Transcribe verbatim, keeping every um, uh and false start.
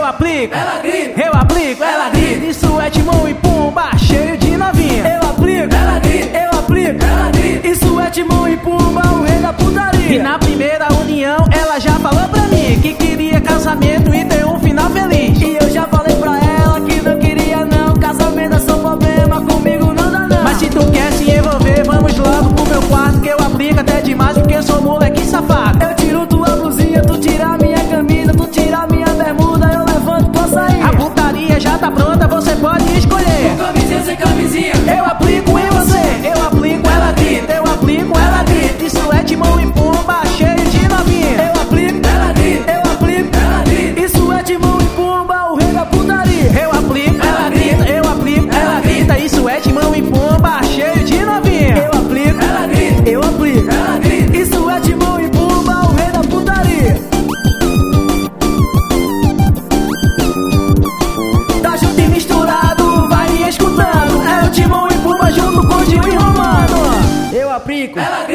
aplico, ela grita. Eu aplico, ela grita. Isso é Timão e Pumba, cheio de novinha. Eu aplico, ela grita. Eu aplico, ela grita. Isso é Timão e Pumba, o rei da putaria. E na primeira união ela já falou pra mim que queria casamento e ter um final feliz. E eu já falei pra ela que não queria não. Casamento é só problema, comigo não dá não. Mas se tu quer se envolver, vamos logo pro meu quarto, que eu aplico até demais porque eu sou moleque safado. Eu tiro tua blusinha, tu tira minha camisa, tu tira minha bermuda, eu levanto pra sair. A putaria já tá pronta, você pode escolher. Com camisinha, sem camisinha, eu aplico em você. Eu aplico, ela grita. Eu aplico, ela grita. Isso é Timão e Pumba, cheio de novinha. Eu aplico, ela grita. Eu aplico, ela grita. Isso é Timão e Pumba, o rei da putaria. Eu aplico, ela grita. Eu aplico, ela grita. Isso é Timão e Pumba, cheio de novinha. Eu aplico, ela grita. Eu aplico, ela grita. Isso é Timão e Pumba, o rei da putaria. Tá junto e misturado, vai escutando. É o Timão e Pumba junto com o Gil e Romano. Eu aplico, ela